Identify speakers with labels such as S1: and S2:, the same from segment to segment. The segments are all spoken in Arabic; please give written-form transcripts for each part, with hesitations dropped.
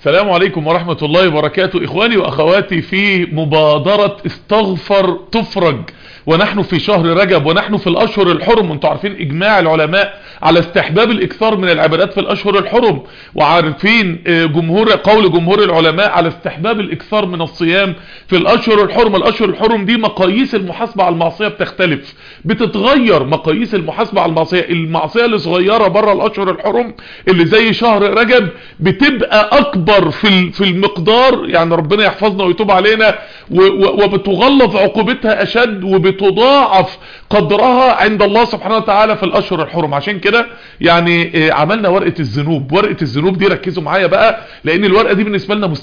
S1: السلام عليكم ورحمة الله وبركاته. إخواني وأخواتي في مبادرة استغفر تفرج، ونحن في شهر رجب ونحن في الأشهر الحرم، وانتم عارفين إجماع العلماء على استحباب الإكثار من العبادات في الأشهر الحرم، وعارفين قول جمهور العلماء على استحباب الإكثار من الصيام في الأشهر الحرم. الأشهر الحرم دي مقاييس المحاسبة على المعصية بتختلف، بتتغير مقاييس المحاسبة على المعصية اللي صغيرة بره الأشهر الحرم اللي زي شهر رجب بتبقى أكبر في المقدار، يعني ربنا يحفظنا ويتوب علينا، وبتغلظ عقوبتها أشد وبتضاعف قدرها عند الله سبحانه وتعالى في الأشهر الحرم. عشان كده يعني عملنا ورقة الذنوب. ورقة الذنوب دي ركزوا معايا بقى، لأن الورقة دي بالنسبة لنا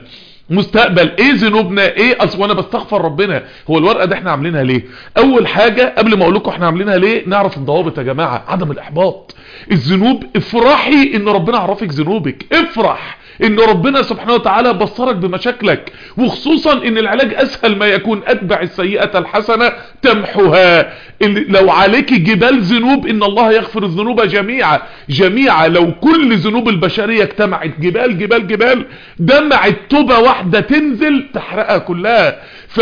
S1: مستقبل ايه ذنوبنا، ايه وانا بستغفر ربنا. هو الورقه دي احنا عاملينها ليه؟ اول حاجه قبل ما اقول لكم احنا عاملينها ليه، نعرف الضوابط يا جماعه. عدم الاحباط. الذنوب، افرحي ان ربنا عرفك ذنوبك، افرح ان ربنا سبحانه وتعالى بصرك بمشاكلك، وخصوصا ان العلاج اسهل ما يكون. اتبع السيئة الحسنة تمحها. لو عليك جبال ذنوب ان الله يغفر الذنوب جميعا. لو كل ذنوب البشرية اجتمعت جبال دمعت توبة واحدة تنزل تحرقها كلها.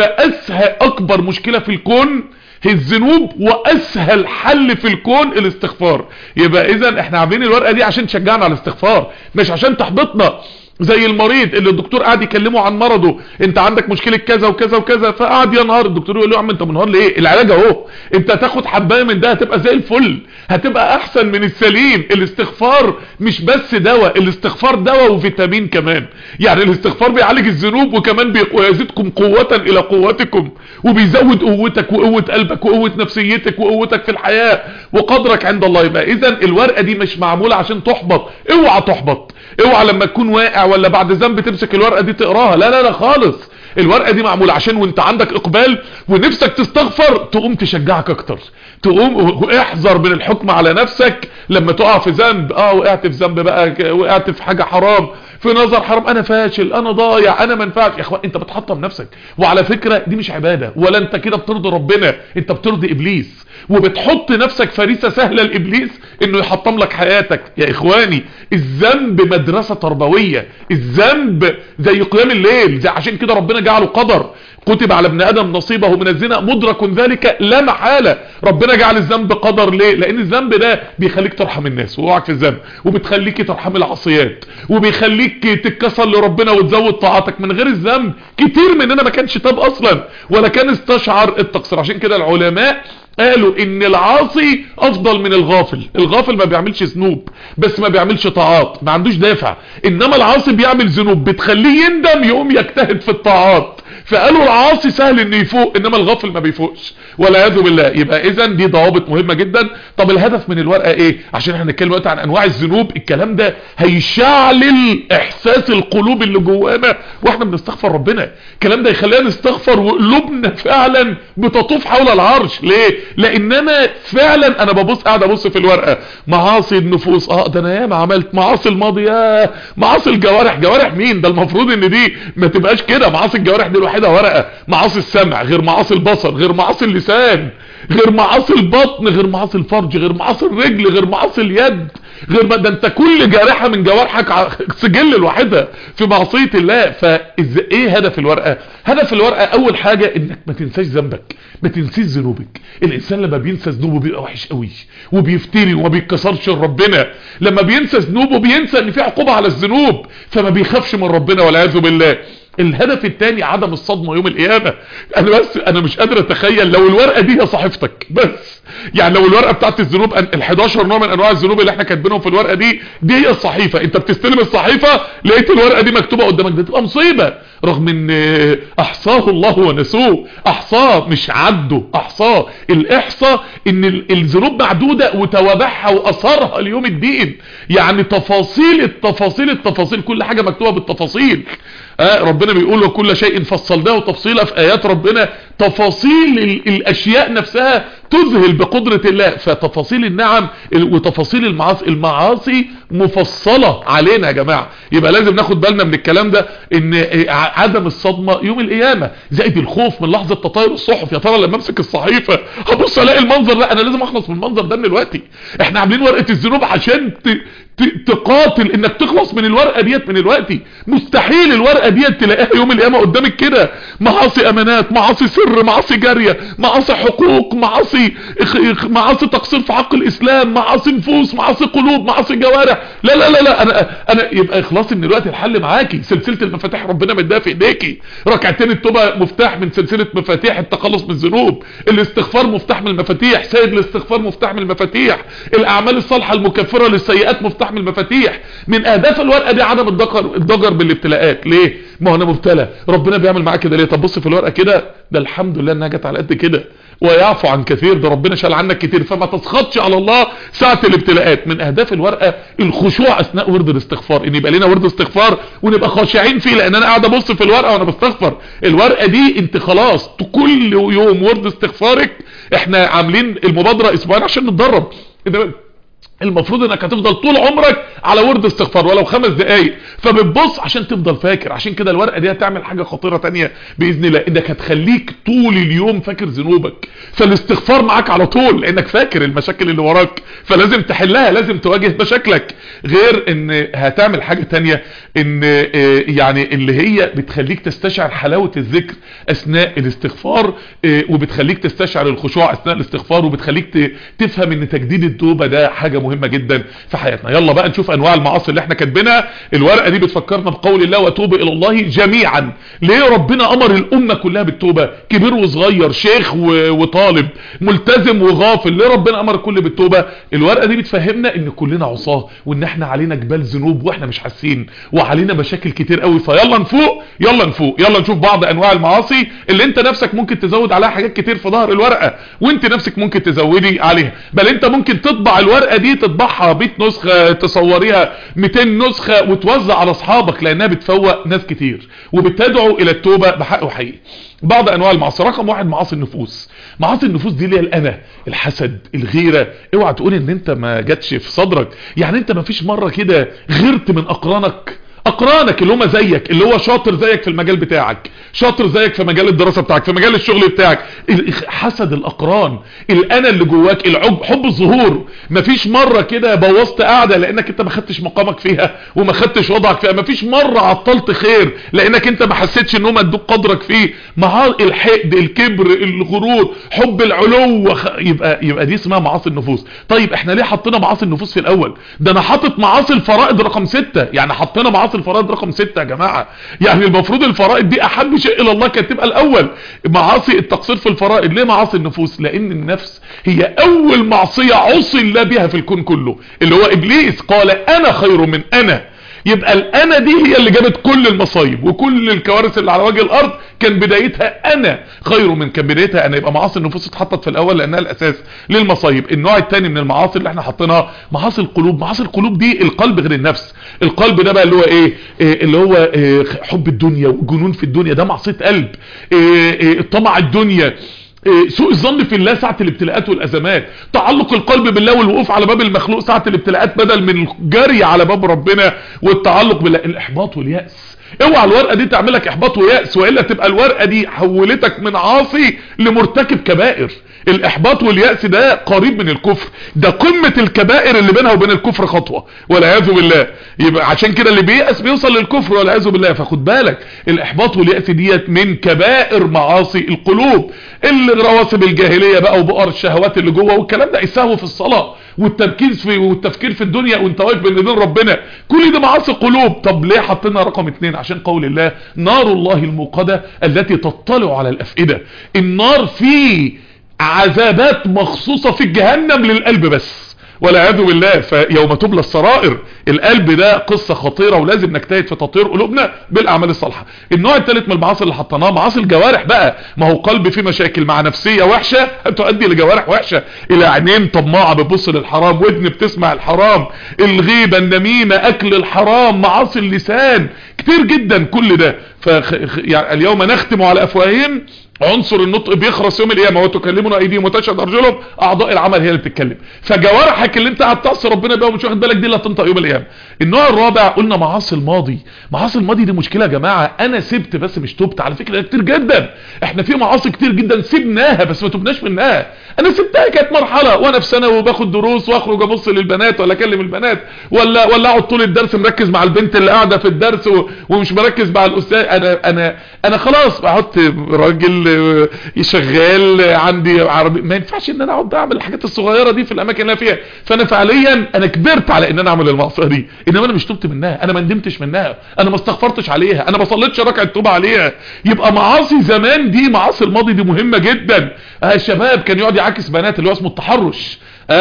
S1: فاسهل اكبر مشكلة في الكون هي الذنوب، واسهل حل في الكون الاستغفار. يبقى اذا احنا عاملين الورقة دي عشان تشجعنا على الاستغفار، مش عشان تحبطنا. زي المريض اللي الدكتور قاعد يكلمه عن مرضه، انت عندك مشكلة كذا وكذا وكذا، فقعد ينهار. الدكتور يقول له يا عم انت منهار ليه؟ العلاج اهو، انت هتاخد حبايه من ده هتبقى زي الفل، هتبقى احسن من السليم. الاستغفار مش بس دواء، الاستغفار دواء وفيتامين كمان. يعني الاستغفار بيعالج الذنوب وكمان ويزيدكم قوة الى قوتكم، وبيزود قوتك وقوة قلبك وقوة نفسيتك وقوتك في الحياة وقدرك عند الله. يبقى اذا الورقة دي مش معمولة عشان تحبط. اوعى تحبط، اوعى لما تكون واقع ولا بعد ذنب تمسك الورقة دي تقراها. لا خالص. الورقة دي معمولة عشان وانت عندك اقبال ونفسك تستغفر تقوم تشجعك اكتر. تقوم احذر من الحكم على نفسك لما تقع في ذنب. وقعت في ذنب بقى، وقعت في حاجة حرام، في نظر حرام، انا فاشل، انا ضايع، انا منفعش. يا اخوان انت بتحطم نفسك. وعلى فكرة دي مش عبادة، ولا انت كده بترضي ربنا، انت بترضي ابليس، وبتحط نفسك فريسة سهلة لابليس انه يحطم لك حياتك. يا اخواني الذنب مدرسة تربوية، الذنب زي قيام الليل. عشان كده ربنا جعله قدر. كتب على ابن ادم نصيبه من الزنا مدرك ذلك لا محالة. ربنا جعل الذنب قدر ليه؟ لان الذنب ده بيخليك ترحم الناس ووقعك في الذنب، وبتخليك ترحم العصيات، وبيخليك تتكسر لربنا وتزود طاعتك. من غير الذنب كتير مننا ما كانش تاب اصلا ولا كان استشعر التقصير. عشان كده العلماء قالوا ان العاصي افضل من الغافل. الغافل ما بيعملش ذنوب بس ما بيعملش طاعات، ما عندوش دافع. انما العاصي بيعمل ذنوب بتخليه يندم يقوم يجتهد في الطاعات. فقالوا العاصي سهل انه يفوق، انما الغافل ما بيفوقش والعياذ بالله. يبقى اذا دي ضوابط مهمة جدا. طب الهدف من الورقة ايه؟ عشان احنا نتكلم دلوقتي عن انواع الذنوب. الكلام ده هيشعلل احساس القلوب اللي جوانا واحنا بنستغفر ربنا. الكلام ده يخلينا نستغفر وقلوبنا فعلا بتطوف حول العرش. ليه؟ لاننا فعلا انا قاعد ابص في الورقة معاصي النفوس. ده انا ياما عملت معاصي الماضي، معاصي الجوارح. جوارح مين؟ ده المفروض ان دي ما تبقاش كده. معاصي الجوارح دي الوحيدة ورقة. معاصي السمع غير معاصي البصر، غير معاصي اللسان، غير معاصي البطن، غير معاصي الفرج، غير معاصي الرجل، غير معاصي اليد، غير ما ده انت كل جارحة من جوارحك سجل الواحدة في معصية الله. ايه هدف الورقة؟ هدف الورقة اول حاجة انك ما تنساش ذنبك، ما تنسيش ذنوبك. الانسان لما بينسى ذنوبه بيبقى وحش قوي وبيفتري وما بيتكسرش لربنا. لما بينسى ذنوبه بينسى ان في عقوبة على الذنوب، فما بيخافش من ربنا والعياذ بالله. الهدف الثاني عدم الصدمة يوم القيامة. انا مش قادر اتخيل لو الورقة دي هي صحيفتك بس. يعني لو الورقة بتاعت الذنوب ال11 نوع من انواع الذنوب اللي احنا كاتبينهم في الورقة دي هي الصحيفة، انت بتستلم الصحيفة لقيت الورقة دي مكتوبة قدامك، ده تبقى مصيبة. رغم ان احصاه الله ونسوه. احصاه مش عده، احصاه. الاحصاء ان الذنوب معدودة وتوابعها واثارها ليوم الدين. يعني التفاصيل كل حاجة مكتوبة بالتفاصيل. ربنا بيقول وكل شيء فصلناه تفصيلا في ايات ربنا. تفاصيل الاشياء نفسها تذهل بقدرة الله. فتفاصيل النعم وتفاصيل المعاصي مفصلة علينا يا جماعة. يبقى لازم ناخد بالنا من الكلام ده، ان عدم الصدمة يوم القيامة زائد الخوف من لحظة تطاير الصحف. يا ترى لما امسك الصحيفة هبص الاقي المنظر ده، انا لازم اخلص من المنظر ده من دلوقتي. احنا عاملين ورقة الذنوب عشان تقاتل انك تخلص من الورقة ديت من الوقت. مستحيل الورقة ديت تلاقيها يوم القيامة قدامك كده. معاصي امانات، معاصي سر، معاصي جارية، معاصي حقوق، معاصي تقصير في حق الاسلام، معاصي نفوس، معاصي قلوب، معاصي جوارح. لا لا لا لا، انا يبقى اخلاصي من الوقت الحل معاكي. سلسلة المفاتيح ربنا مديها في ايديكي. ركعتين التوبة مفتاح من سلسلة مفاتيح التخلص من الذنوب. الاستغفار مفتاح من المفاتيح. سيد الاستغفار مفتاح من المفاتيح. الاعمال الصالحة المكفرة للسيئات مفتاح من المفاتيح. من اهداف الورقة دي عدم الضجر بالابتلاءات. ليه؟ ما هو انا مبتلى، ربنا بيعمل معاك كده ليه؟ طب بص في الورقة كده، ده الحمد لله انها جت على قد كده، ويعفو عن كثير، ده ربنا شال عنك كتير، فما تسخطش على الله ساعة الابتلاءات. من اهداف الورقة الخشوع اثناء ورد الاستغفار، ان يبقى لنا ورد استغفار ونبقى خاشعين فيه، لان انا قاعد ابص في الورقة وانا بستغفر. الورقة دي انت خلاص كل يوم ورد استغفارك. احنا عاملين المبادرة اسبوعين عشان نتدرب. المفروض انك هتفضل طول عمرك على ورد استغفار ولو 5 دقايق، فبتبص عشان تفضل فاكر. عشان كده الورقة دي هتعمل حاجة خطيرة تانية بإذن الله، انك هتخليك طول اليوم فاكر ذنوبك، فالاستغفار معاك على طول لانك فاكر المشاكل اللي وراك، فلازم تحلها، لازم تواجه مشاكلك. غير ان هتعمل حاجة تانية، ان يعني اللي هي بتخليك تستشعر حلاوة الذكر اثناء الاستغفار، وبتخليك تستشعر الخشوع اثناء الاستغفار، وبتخليك تفهم ان تجديد التوبة ده حاجة مهمة جدا في حياتنا. يلا بقى نشوف انواع المعاصي اللي احنا كاتبينها. الورقة دي بتفكرنا بقول الله وتوبوا الى الله جميعا. ليه ربنا امر الامة كلها بالتوبة؟ كبير وصغير، شيخ وطالب، ملتزم وغافل، ليه ربنا امر الكل بالتوبة؟ الورقة دي بتفهمنا ان كلنا عصاه، وان احنا علينا جبال ذنوب واحنا مش حاسين، وعلينا مشاكل كتير قوي. فيلا نفوق، يلا نفوق، يلا نشوف بعض انواع المعاصي اللي انت نفسك ممكن تزود عليها حاجات كتير في ظهر الورقة، وانت نفسك ممكن تزودي عليها. بل انت ممكن تطبع الورقة دي، تطبعها 100 نسخة، تصوريها 200 نسخة وتوزع على اصحابك، لانها بتفوق ناس كتير وبتدعو الى التوبة بحق وحقيقي. بعض انواع المعاصي. رقم 1 معاصي النفوس. معاصي النفوس دي اللي هي الانا، الحسد، الغيرة. اوعى تقول ان انت ما جاتش في صدرك. يعني انت ما فيش مرة كده غيرت من اقرانك اللي هم زيك، اللي هو شاطر زيك في المجال بتاعك، شاطر زيك في مجال الدراسة بتاعك، في مجال الشغل بتاعك. حسد الاقران، الانا اللي جواك، العجب، حب الظهور. مفيش مرة كده بوظت قاعدة لانك انت ما خدتش مقامك فيها وما خدتش وضعك فيها. مفيش مرة عطلت خير لانك انت ما حسيتش ان هم ادوك قدرك فيه. مع الحقد، الكبر، الغرور، حب العلو، يبقى دي اسمها معاصي النفوس. طيب احنا ليه حطينا معاصي النفوس في الاول؟ ده انا حاطط معاصي الفرائض رقم 6. يعني حطينا معاصي الفرائض رقم 6 يا جماعة. يعني المفروض الفرائض دي احب شيء الى الله كانت تبقى الاول. معاصي التقصير في الفرائض. ليه معاصي النفوس؟ لان النفس هي اول معصية عصي الله بها في الكون كله، اللي هو ابليس قال انا خير من انا. يبقى الانا دي هي اللي جابت كل المصايب وكل الكوارث اللي على وجه الارض. كان بدايتها انا خير من، كان بدايتها انا. يبقى معاصي النفوس اتحطت في الاول لانها الاساس للمصايب. النوع الثاني من المعاصي اللي احنا حطيناها معاصي القلوب. معاصي القلوب دي القلب غير النفس. القلب ده بقى اللي هو ايه؟ اللي هو حب الدنيا والجنون في الدنيا، ده معصية قلب. طمع الدنيا، سوء الظن في الله ساعة الابتلاءات والازمات، تعلق القلب بالله والوقوف على باب المخلوق ساعة الابتلاءات بدل من الجري على باب ربنا والتعلق بالله. الاحباط واليأس. اوعى الورقة دي تعملك احباط ويأس، وإلا تبقى الورقة دي حولتك من عاصي لمرتكب كبائر. الاحباط واليأس ده قريب من الكفر، ده قمة الكبائر اللي بينها وبين الكفر خطوة والعياذ بالله. يبقى عشان كده اللي بييأس بيوصل للكفر والعياذ بالله. فخد بالك الاحباط واليأس ديت من كبائر معاصي القلوب. الرواسب الجاهلية بقى وبؤر الشهوات اللي جوه والكلام ده، السهو في الصلاة والتفكير في الدنيا وانت واقف بين ايدين ربنا، كل ده معاصي قلوب. طب ليه حطينا رقم 2؟ عشان قول الله نار الله الموقدة التي تطلع على الافئدة. النار فيه عذابات مخصوصة في الجهنم للقلب بس والعياذ بالله. فيوم تبلى السرائر. القلب ده قصة خطيرة ولازم نجتهد في تطهير قلوبنا بالاعمال الصالحة. النوع الثالث من المعاصي اللي حطيناه معاصي الجوارح بقى. ما هو قلب فيه مشاكل مع نفسية وحشة هتؤدي لجوارح وحشة، الى عينين طماعة بتبص للحرام، ودن بتسمع الحرام، الغيبة، النميمة، اكل الحرام، معاصي اللسان، كتير جدا كل ده. يعني اليوم نختم على افواههم عنصر النطق بيخرس يوم القيامه، وتكلمنا ايديهم وتشهد ارجلهم، اعضاء العمل هي اللي بتتكلم. فجوارحك اللي انت قاعد تعصي ربنا بيها ومش واخد بالك دي اللي هتنطق يوم القيامه. النوع الرابع قلنا معاصي الماضي. معاصي الماضي دي مشكله يا جماعه، انا سبت بس مش تبت، على فكره كتير جدا. احنا في معاصي كتير جدا سيبناها بس ما تبناش منها. انا سبتها كانت مرحله وانا في ثانوي وباخد دروس واخرج ابص للبنات ولا اكلم البنات ولا اقعد طول الدرس مركز مع البنت اللي قاعده في الدرس ومش مركز مع الاستاذ. انا خلاص بحط راجل شغال عندي عربي، ما ينفعش ان انا اقعد اعمل الحاجات الصغيره دي في الاماكن اللي انا فيها. فانا فعليا انا كبرت على ان انا اعمل المعصيه دي، انما انا مش تبت منها، انا ما ندمتش منها، انا ما استغفرتش عليها، انا ما صليتش ركعه توبه عليها. يبقى معاصي زمان دي، معاصي الماضي دي مهمه جدا. الشباب كان يقعد يعاكس بنات اللي هو اسمه التحرش.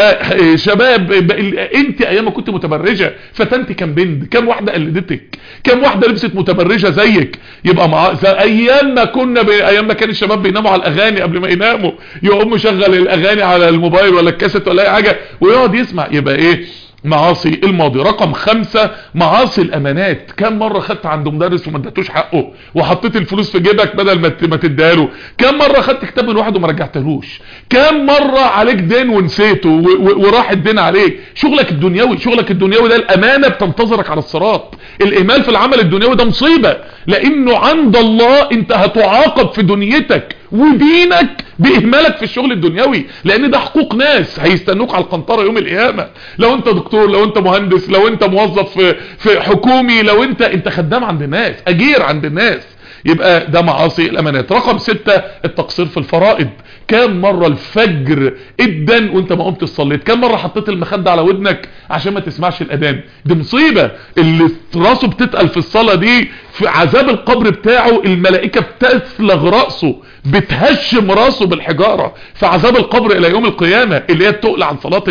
S1: شباب انت ايام ما كنت متبرجه فتنتي كام بنت، كام واحده قلدتك، كام واحده لبست متبرجه زيك. يبقى ايام ما كان الشباب بيناموا على الاغاني قبل ما يناموا، يقوم مشغل الاغاني على الموبايل ولا الكاسيت ولا اي حاجه ويقعد يسمع. يبقى ايه؟ معاصي الماضي. رقم 5 معاصي الامانات. كم مرة خدت عند مدرس وما اديتوش حقه وحطيت الفلوس في جيبك بدل ما تديها له؟ كم مرة خدت كتاب من واحد وما رجعتهوش؟ كم مرة عليك دين ونسيته وراح الدين عليك؟ شغلك الدنيوي ده الامانة بتنتظرك على الصراط. الاهمال في العمل الدنيوي ده مصيبة، لانه عند الله انت هتعاقب في دنيتك ودينك باهمالك في الشغل الدنيوي، لان ده حقوق ناس هيستنوك على القنطرة يوم القيامة. لو انت دكتور، لو انت مهندس، لو انت موظف في حكومي، لو انت خدام عند الناس، اجير عند الناس، يبقى ده معاصي الامانات. رقم 6 التقصير في الفرائض. كم مرة الفجر ادن وانت ما قمت صليت؟ كم مرة حطيت المخدة على ودنك عشان ما تسمعش الاذان؟ دي مصيبة. اللي راسه بتتقل في الصلاة دي في عذاب القبر بتاعه الملائكة بتسلغ رأسه، بتهشم راسه بالحجارة في عذاب القبر الى يوم القيامة، اللي هي التقل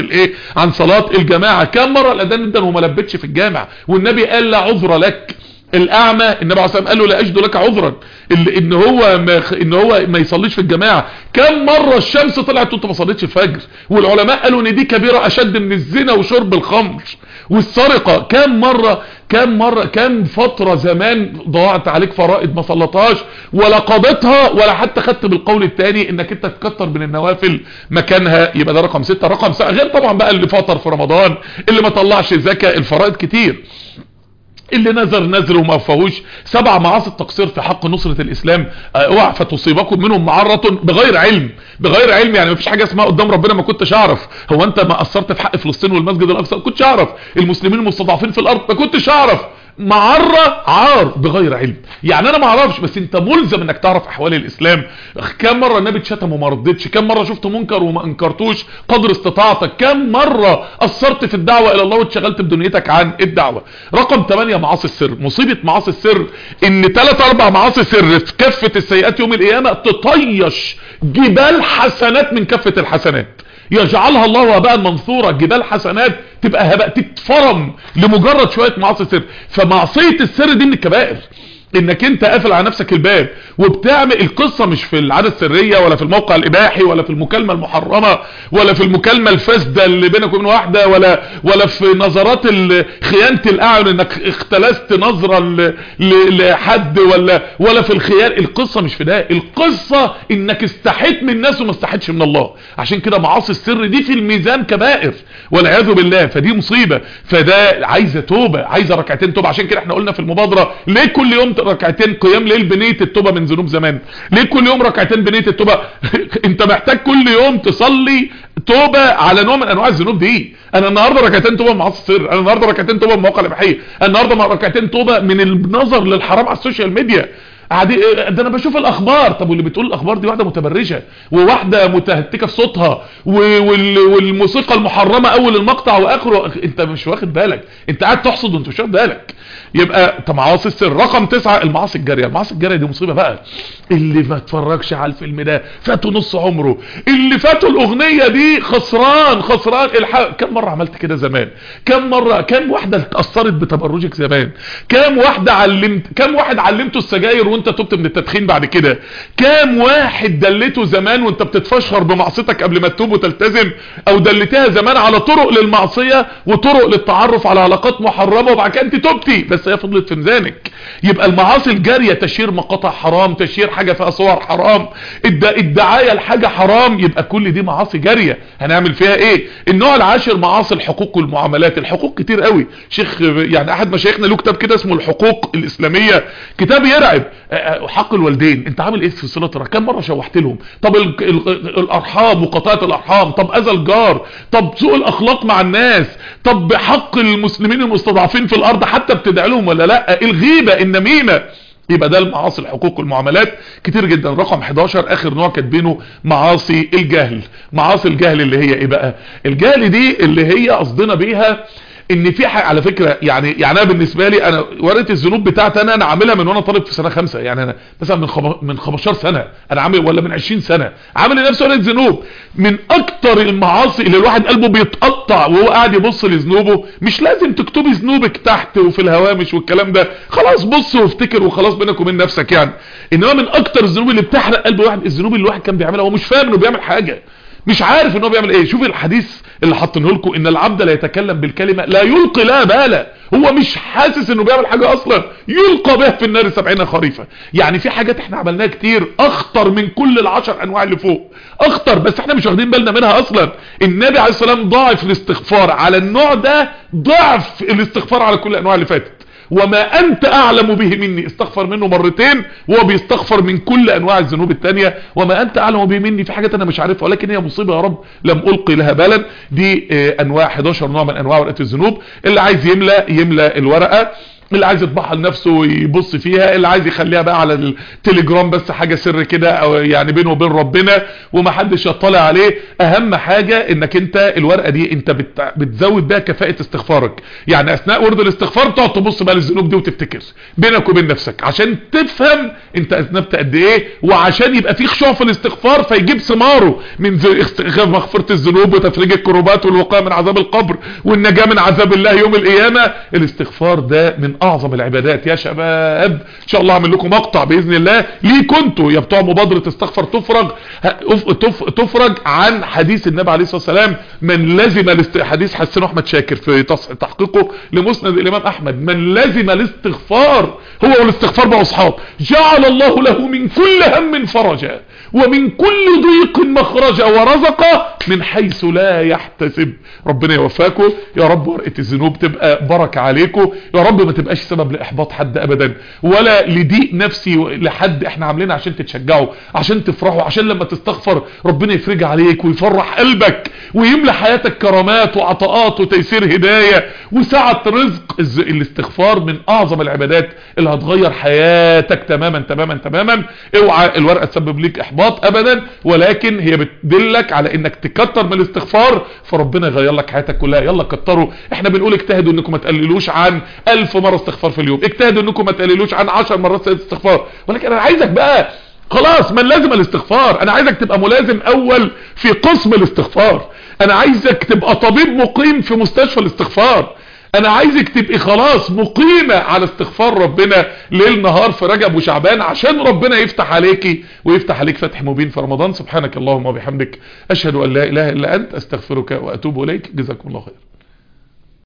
S1: عن صلاة الجماعة. كم مرة الاذان ادن وما لبتش في الجامع والنبي قال لا عذر لك؟ الاعمى النبي عليه الصلاه والسلام قال له لا اجد لك عذرا ان هو ما يصليش في الجماعه. كم مره الشمس طلعت وانت ما صليتش الفجر؟ والعلماء قالوا ان دي كبيره اشد من الزنا وشرب الخمر والسرقه. كم فتره زمان ضاعت عليك فرائض ما صلتهاش ولا قضيتها ولا حتى خدت بالقول الثاني انك انت تكتر من النوافل مكانها. يبقى ده رقم 6. رقم 7 غير طبعا بقى اللي فطر في رمضان، اللي ما طلعش زكاه، الفرائض كتير، اللي نذر وما فيهوش. 7 معاصي التقصير في حق نصرة الاسلام. اوعى فتصيبكم منهم معرة بغير علم. يعني مفيش حاجة اسمها قدام ربنا ما كنتش اعرف. هو انت ما قصرت في حق فلسطين والمسجد الاقصى؟ ما كنتش اعرف. المسلمين المستضعفين في الارض؟ ما كنتش اعرف. عار بغير علم. يعني انا ما اعرفش بس انت ملزم انك تعرف احوال الاسلام. كم مرة النبي اتشتم وما ردتش؟ كم مرة شفت منكر وما انكرتوش قدر استطاعتك؟ كم مرة قصرت في الدعوة الى الله واتشغلت بدنيتك عن الدعوة؟ رقم 8 معاصي السر. مصيبة معاصي السر ان 3-4 معاصي سر في كفة السيئات يوم القيامة تطيش جبال حسنات من كفة الحسنات، يجعلها الله هباء منثورا. جبال حسنات تبقى هباء، تتفرم لمجرد شوية معاصي السر. فمعصية السر دي من الكبائر، انك انت قافل على نفسك الباب وبتعمل القصة مش في العادة السرية ولا في الموقع الاباحي ولا في المكالمة المحرمة ولا في المكالمة الفاسدة اللي بينك وبين واحدة ولا في نظرات خيانة الاعين انك اختلست نظرة لحد ولا في الخيانة. القصة مش في ده، القصة انك استحيت من الناس وما استحيتش من الله. عشان كده معاصي السر دي في الميزان كبائر والعياذ بالله، فدي مصيبة. فده عايزة توبة، عايزة ركعتين توبة. عشان كده احنا قلنا في المبادرة ليه كل يوم ركعتين قيام ليل بنية التوبة من ذنوب زمان؟ ليه كل يوم ركعتين بنية التوبة؟ انت محتاج كل يوم تصلي توبة على نوع من انواع الذنوب دي. انا النهاردة ركعتين توبة من معاصي السر، انا النهاردة ركعتين توبة من مواقع الاباحية، انا النهاردة ركعتين توبة من النظر للحرام على السوشيال ميديا. ده انا بشوف الاخبار. طب واللي بتقول الاخبار دي واحده متبرجه وواحده متهتكه في صوتها والموسيقى المحرمه اول المقطع واخره، انت مش واخد بالك، انت قاعد تحصد وانت مش واخد بالك. يبقى معاصي السر. رقم 9 المعاصي الجاريه. المعاصي الجاريه دي مصيبه بقى. اللي ما اتفرجش على الفيلم ده فاته نص عمره، اللي فاته الاغنيه دي خسران. كم مره عملت كده زمان؟ كم واحده اتاثرت بتبرجك زمان؟ كم واحد علمته السجاير وانت تبت من التدخين بعد كده؟ كام واحد دلته زمان وانت بتتفشخر بمعصيتك قبل ما تتوب وتلتزم، او دلتها زمان على طرق للمعصية وطرق للتعرف على علاقات محرمة وبعد كده انت تبتي بس هي فضلت في ميزانك. يبقى المعاصي الجارية، تشير مقاطع حرام، تشير حاجة فيها صور حرام، الدعاية لحاجة حرام، يبقى كل دي معاصي جارية. هنعمل فيها ايه؟ النوع العاشر معاصي الحقوق والمعاملات. الحقوق كتير قوي. شيخ يعني احد مشايخنا له كتاب كده اسمه الحقوق الاسلامية، كتاب يرعب. حق الوالدين، انت عامل ايه في صلة الرحم؟ كم مرة شوحت لهم؟ طب الارحام وقطاعة الارحام، طب اذى الجار، طب سوء الاخلاق مع الناس، طب حق المسلمين المستضعفين في الارض حتى بتدعي لهم ولا لا، الغيبة، النميمة. يبقى ده المعاصي الحقوق والمعاملات كتير جدا. رقم 11 اخر نوع كاتبينه معاصي الجهل. معاصي الجهل اللي هي ايه بقى؟ الجهل دي اللي هي قصدنا بيها ان في حاجه على فكره، يعني انا بالنسبه لي انا ورقه الذنوب بتاعتي انا عاملها من وانا طالب في سنه 5. يعني انا مثلا من 15 سنه انا عامل، ولا من 20 سنه عامل لنفسي ورقه ذنوب. من اكتر المعاصي اللي الواحد قلبه بيتقطع وهو قاعد يبص لذنوبه. مش لازم تكتبي ذنوبك تحت وفي الهوامش والكلام ده، خلاص بص وافتكر وخلاص بينك وبين نفسك يعني. انما من اكتر الذنوب اللي بتحرق قلب الواحد الذنوب اللي الواحد كان بيعملها وهو مش فاهم انه بيعمل حاجه، مش عارف ان هو بيعمل ايه. شوف الحديث اللي حاطينه لكم، ان العبد لا يتكلم بالكلمه لا يلقي لها بالا. هو مش حاسس انه بيعمل حاجه اصلا، يلقى به في النار 70 خريفا. يعني في حاجات احنا عملناها كتير اخطر من كل ال10 انواع اللي فوق، اخطر بس احنا مش واخدين بالنا منها اصلا. النبي عليه الصلاه والسلام ضاعف الاستغفار على النوع ده ضعف الاستغفار على كل الانواع اللي فاتت. وما انت اعلم به مني، استغفر منه مرتين وهو بيستغفر من كل انواع الذنوب التانية. وما انت اعلم به مني، في حاجات انا مش عارفها ولكن هي مصيبة يا رب لم القي لها بالا. دي انواع 11 نوع من انواع ورقة الذنوب. اللي عايز يملى الورقة، اللي عايز يطبعها لنفسه ويبص فيها، اللي عايز يخليها بقى على التليجرام بس حاجة سر كده او يعني بينه وبين ربنا ومحدش يطلع عليه. اهم حاجة انك انت الورقة دي انت بتزود بها كفاءة استغفارك. يعني اثناء ورد الاستغفار تقعد تبص بقى للذنوب دي وتفتكر بينك وبين نفسك عشان تفهم انت اذنبت قد ايه، وعشان يبقى في خشوع في الاستغفار فيجيب ثماره من مغفرة الذنوب وتفريج الكروبات والوقاية من عذاب القبر والنجاة من عذاب الله يوم القيامة. الاستغفار ده من اعظم العبادات يا شباب. ان شاء الله اعمل لكم مقطع باذن الله ليه كنتوا يا بتوع مبادره استغفر تفرج عن حديث النبي عليه الصلاه والسلام. من لزم حديث حسنه احمد شاكر في تحقيقه لمسند الامام احمد، من لزم الاستغفار هو والاستغفار بقى اصحاب، جعل الله له من كل هم فرجا ومن كل ضيق مخرجا ورزقه من حيث لا يحتسب. ربنا يوفقكم يا رب. ورقه الذنوب تبقى بركه عليكم يا رب، ما تبقاش سبب لاحباط حد ابدا ولا لضيق نفسي لحد. احنا عاملينها عشان تتشجعوا، عشان تفرحوا، عشان لما تستغفر ربنا يفرج عليك ويفرح قلبك ويملى حياتك كرامات وعطاءات وتيسير هداية وسعة رزق. الاستغفار من اعظم العبادات اللي هتغير حياتك تماما تماما تماما. اوعى الورقة تسبب ليك احباط ابدا، ولكن هي بتدلك على انك تكتر من الاستغفار فربنا يغير لك حياتك كلها. يلا كتروا. احنا بنقول اجتهدوا انكم ما تقللوش عن 1000 مرة استغفار في اليوم، اجتهدوا انكم ما تقللوش عن 10 مرات استغفار. ولكن انا عايزك بقى خلاص من لازم الاستغفار، انا عايزك تبقى ملازم اول في قسم الاستغفار، انا عايزك تبقى طبيب مقيم في مستشفى الاستغفار، انا عايزك تبقي خلاص مقيمة على استغفار ربنا ليل نهار في رجب وشعبان عشان ربنا يفتح عليكي ويفتح عليك فتح مبين في رمضان. سبحانك اللهم وبحمدك اشهد ان لا اله الا انت استغفرك واتوب اليك. جزاكم الله خير.